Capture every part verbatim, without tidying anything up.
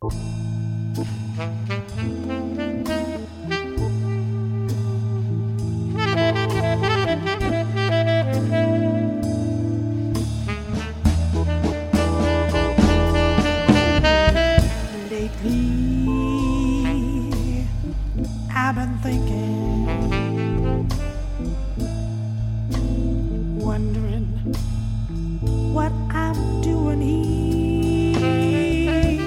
I've been thinking, wondering what I'm doing here.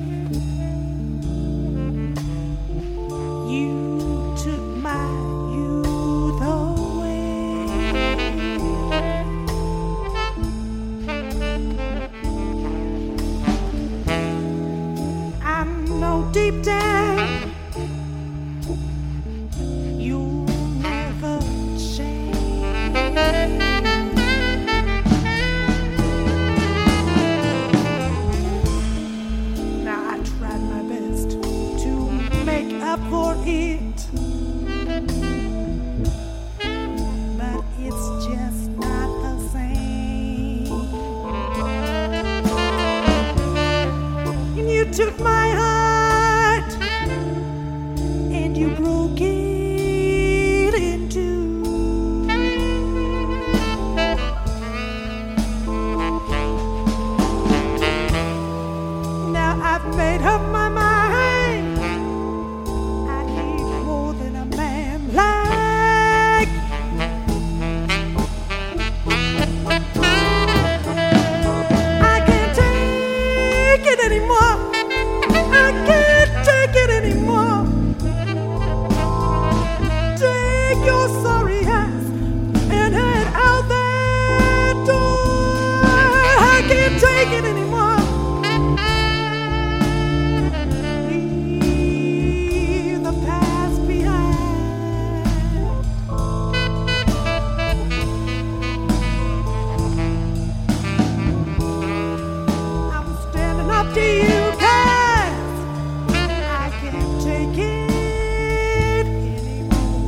You took my youth away. I know deep down you'll never change. Now I tried my best to make up for it, but it's just not the same. And you took my heart and you broke it in two. Now I've made up my mind. I need more than a man like I can't take it anymore. I can't take it anymore. Take your sorry ass and head out that door. I can't take it anymore. Leave the past behind. I'm standing up to you guys. I can't take it anymore.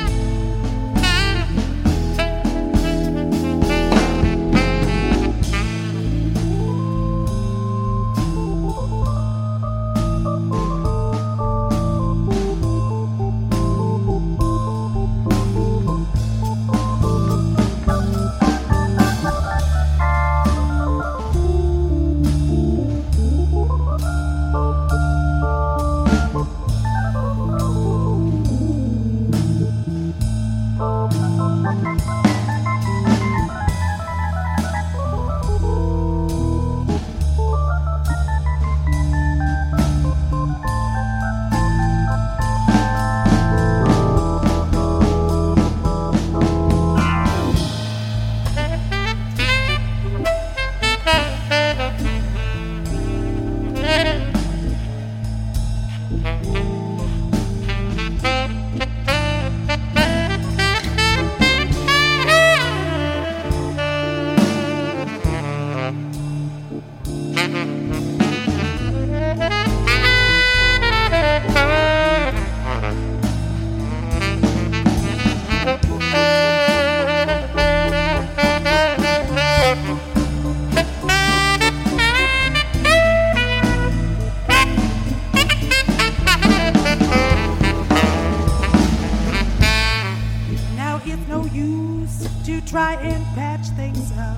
Now it's no use to try and patch things up.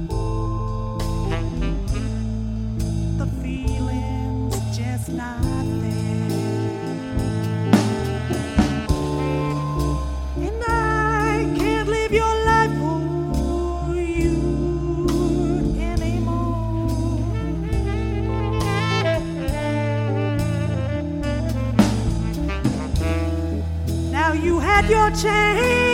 The feeling's just not there, and I can't live your life for you anymore. Now you had your chance.